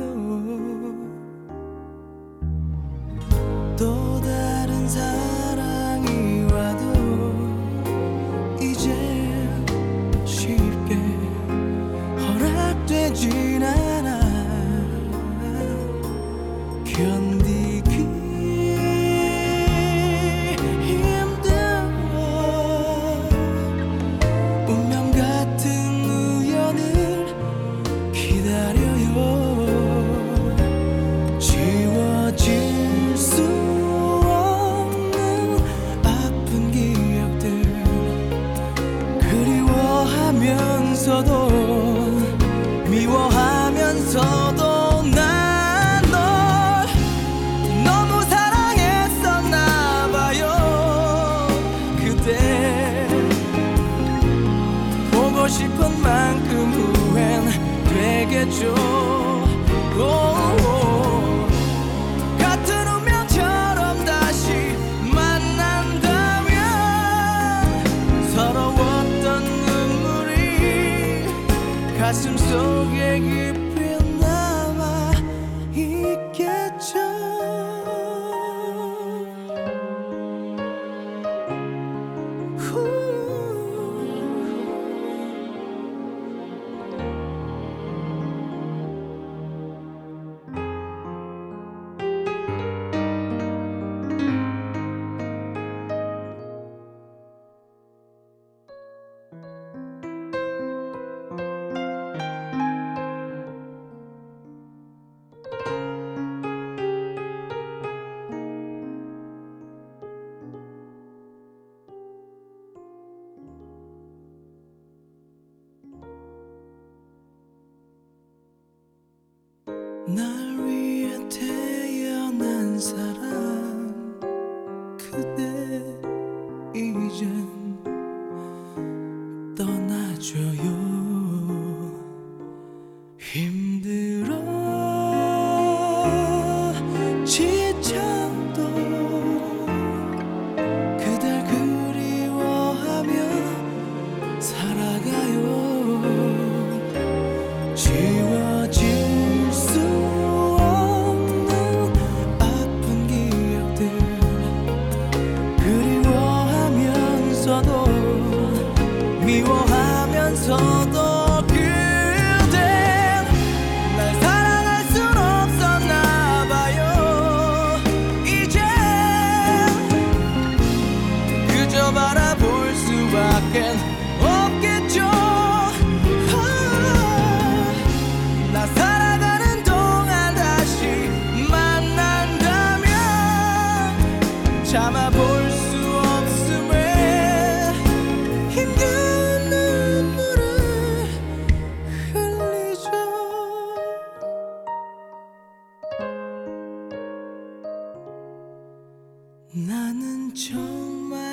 또 다른 사랑이 와도 이제 쉽게 허락되진 않아. 견디기 힘들어. 운명 같은 우연을 기다려요. 지워질 수 없는 아픈 기억들 그리워하면서도 미워하면서도 난 널 너무 사랑했었나봐요. 그대 보고 싶은 만큼 후회는 되겠죠. 같은 운명처럼 다시 만난다면 서러웠던 눈물이 가슴 속에 깊이 남아 있겠죠. 날 위해 태어난 사람 그대 이젠 떠나줘요. 힘들어 지쳐도 그댈 그리워하며 살아가요. 지워질 수 없는 아픈 기억들 그리워하면서도 미워하면서도 그댄 날 사랑할 순 없었나봐요. 이제 그저 바라볼 수밖엔 없겠죠. 나 살아가는 동안 다시 만난다면 참아볼 수 없음에 힘든 눈물을 흘리죠. 나는 정말